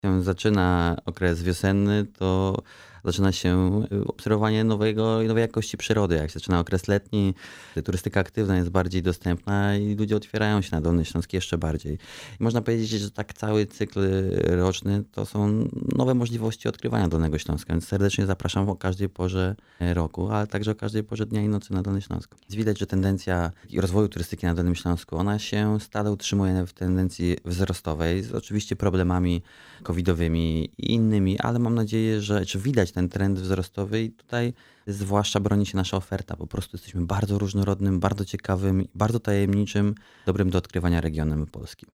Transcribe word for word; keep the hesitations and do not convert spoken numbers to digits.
się zaczyna okres wiosenny, to zaczyna się obserwowanie nowego, nowej jakości przyrody. Jak się zaczyna okres letni, turystyka aktywna jest bardziej dostępna i ludzie otwierają się na Dolny Śląsk jeszcze bardziej. I można powiedzieć, że tak cały cykl roczny to są nowe możliwości odkrywania Dolnego Śląska. Więc serdecznie zapraszam o każdej porze roku, ale także o każdej porze dnia i nocy na Dolny Śląsk. Jest widać, że tendencja rozwoju turystyki na Dolnym Śląsku, ona się stale utrzymuje w tendencji wzrostowej, z oczywiście problemami covidowymi i innymi, ale mam nadzieję, że czy widać ten trend wzrostowy i tutaj zwłaszcza broni się nasza oferta. Po prostu jesteśmy bardzo różnorodnym, bardzo ciekawym, bardzo tajemniczym, dobrym do odkrywania regionem Polski.